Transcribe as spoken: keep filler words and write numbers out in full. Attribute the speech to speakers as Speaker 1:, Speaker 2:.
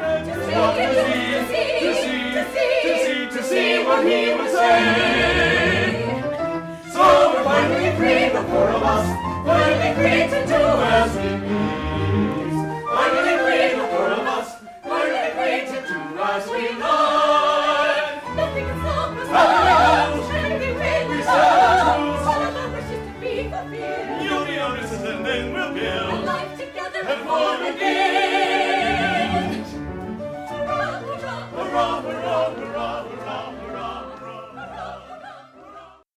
Speaker 1: to see what he would say. So we're finally free, the four of us, finally free to do as we please. Finally free, the four of us, finally free to do as we like.
Speaker 2: Nothing can stop us.
Speaker 1: Nothing
Speaker 2: Anything we
Speaker 1: We
Speaker 2: love.
Speaker 1: shall
Speaker 2: All of our wishes to be fulfilled.
Speaker 1: You'll be honest and then we'll
Speaker 2: A
Speaker 1: build.
Speaker 2: life together
Speaker 1: And for